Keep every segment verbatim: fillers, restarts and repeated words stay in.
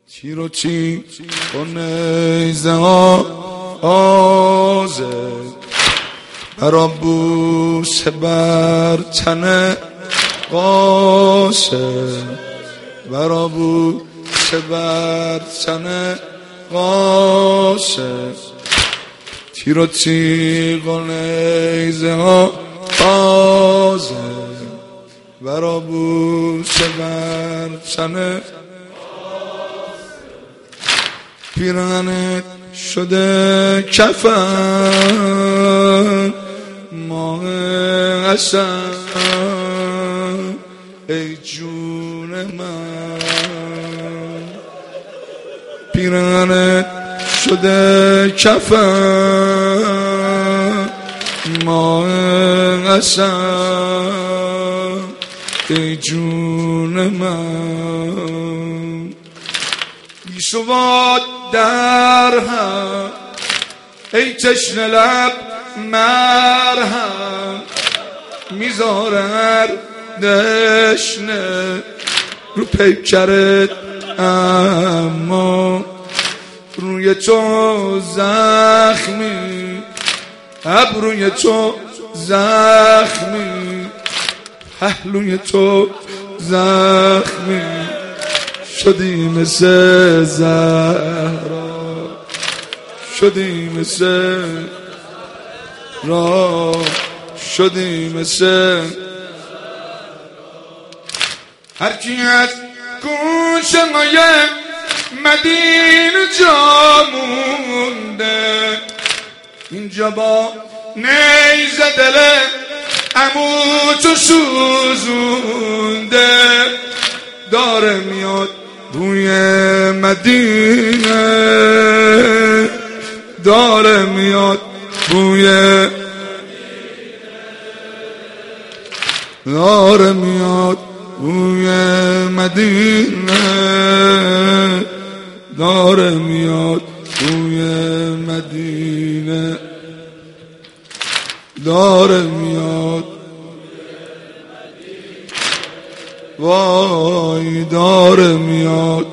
تیر و چی و نیزه ها آزه برا بوسه بر تن قاسه برا بوسه بر تن قاسه تیر و تیغ و نیزه ها آزه برا بوسه بر تن پیرهنت شده کفن ماه حسن ای جون من پیرهنت شده کفن ماه حسن ای جون من بی سواد در هم ای تشنه لب مرهم میذارن دشنه رو پیکرت اما روی تو زخمی ابروی تو زخمی پهلوی تو زخمی شدی مثل زهرا شدی مثل را شدی مثل هرکی از گوش مایه مدینه جا مونده اینجا با نیزه دل عمو تو سوزونده داره میاد بوی مدینه داره میاد بوی داره میاد بوی مدینه داره میاد بوی مدینه داره میاد وای داره میاد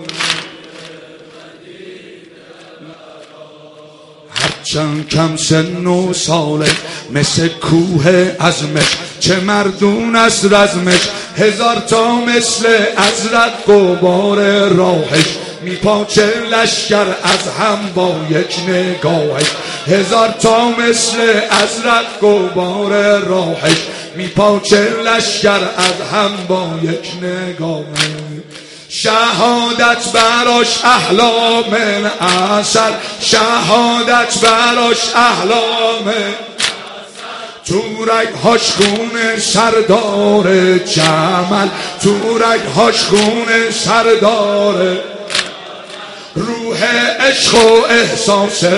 هرچند کم سن و ساله مثل کوه عزمش چه مردون از رزمش هزار تا مثل ازرق غبار راهش میپاچه لشکر از هم با یک نگاهش هزار تا مثل ازرق غبار راهش میپاچه لشکر از هم با یک نگاهش شهادت براش احلام اثر شهادت براش احلام تو رگ‌هاش خون سردار جمل تو رگ‌هاش خون سردار روح عشق و احساسه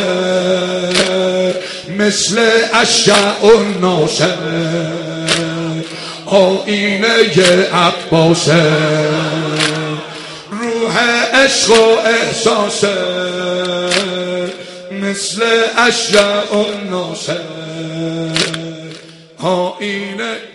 مثل اشعه و ناسه آینه عباسه روح عشق و احساسه مثل اشعه و ناسه آینه